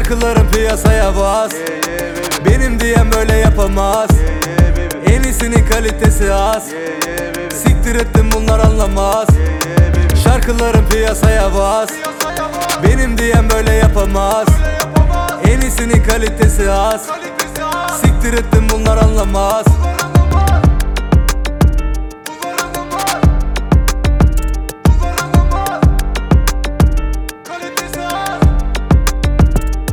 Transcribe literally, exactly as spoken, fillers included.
Şarkılarım piyasaya bas. Benim diyen böyle yapamaz. En iyisinin kalitesi az. Siktir ettim bunlar anlamaz. Şarkılarım piyasaya bas. Benim diyen böyle yapamaz. En iyisinin kalitesi az. Siktir ettim bunlar anlamaz.